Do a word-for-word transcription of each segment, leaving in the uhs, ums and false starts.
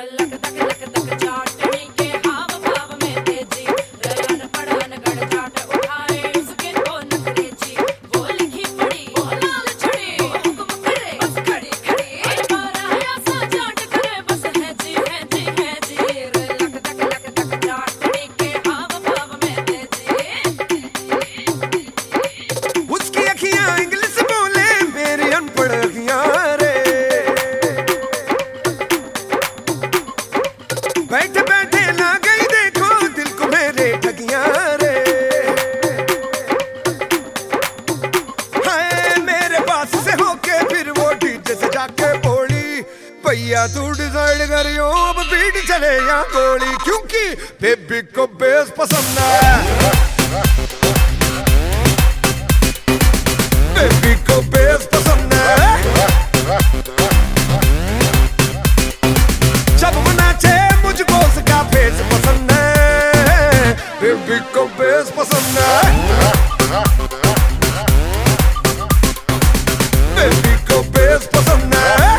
बैठे बैठे ना गई देखो दिल को मेरे ठगियां रे। हाय मेरे पास से होके फिर वो डीजे से जाके बोली, भैया तू डिसाइड करियो अब बीट चले या गोली, क्योंकि बेबी को बेस पसंद है, बेबी को बेस पसंद है। जब वो नाचे मुझको उसका फेस पसंद है, बेबी को बेस पसंद है, बेबी को बेस पसंद है।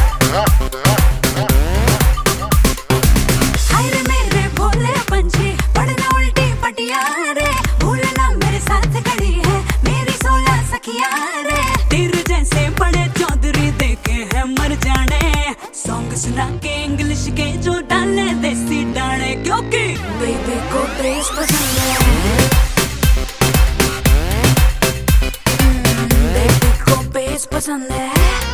हाय रे मेरे भोले पंछी पढ़ना उल्टी पटिया रे, भूलना मेरे साथ खड़ी है मेरी सोलह सखिया रे। तेरे जैसे बड़े चौधरी देखे हैं मर जाने, सॉन्ग सुना के इंग्लिश के जो डाले देसी डाले, क्योंकि बेबी को बेस पसंद है, बेबी को बेस पसंद है।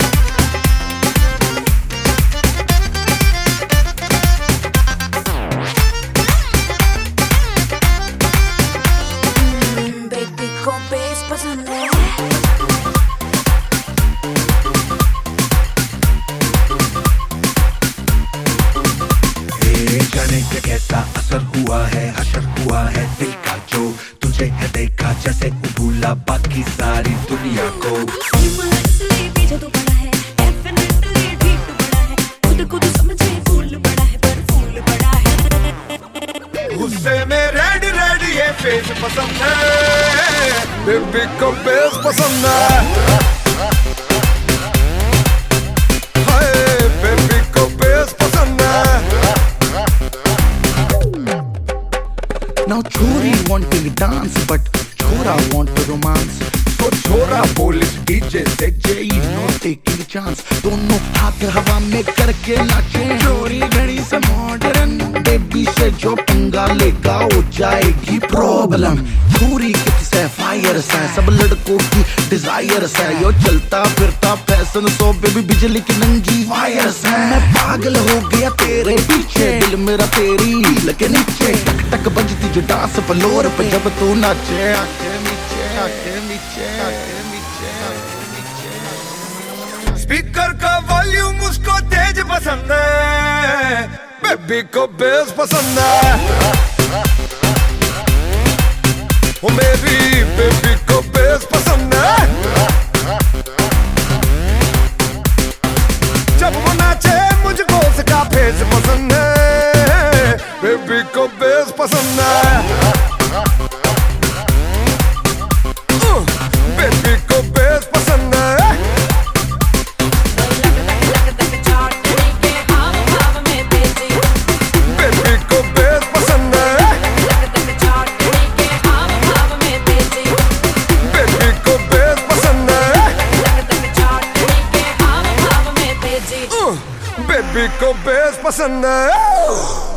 बेबी को बेस पसंद है। जाने के कैसा असर हुआ है, असर हुआ है दिल का जो तुझे है देखा जैसे भूला बाकी सारी दुनिया को। पीछे तो पड़ा है, definitely ठीक तो पड़ा है, खुद को तो समझे फूल बड़ा है पर फूल बड़ा है। गुस्से में रेड रेड ये फेस पसंद है, बेबी को बेस पसंद है। हाय बेबी को बेस पसंद है। Now chori wanting dance but chora want to romance, so chora बोल इस डीजे से Jay no taking chance, दोनों हाथ हवा में करके नाचे। चोरी घड़ी से मॉडर्न बेबी से जो पंगा लेगा हो जाएगी प्रॉब्लम। चोरी किससे फायर से सब लड़कों की डिजायर से, यो चलता फिरता फैशन सो बेबी बिजली की नंगी वायर से। मैं पागल हो गया तेरे पीछे, दिल मेरा तेरी लगे नीचे, टक टक बजती जो डांस फ्लोर पे जब तू नाचे। आके नीचे आके नीचे आके नीचे आके नीचे। स्पीकर का वॉल्यूम उसको तेज पसंद है, बेबी को बेस पसंद है। ओ मेरी बेबी को बेस पसंद है। जब वो नाचे मुझको उसका फेस पसंद है, बेबी को बेस पसंद है, बेबी को बेस पसंद है। बेबी को बेस पसंद है, बेबी को बेस पसंद है, बेबी को बेस पसंद है।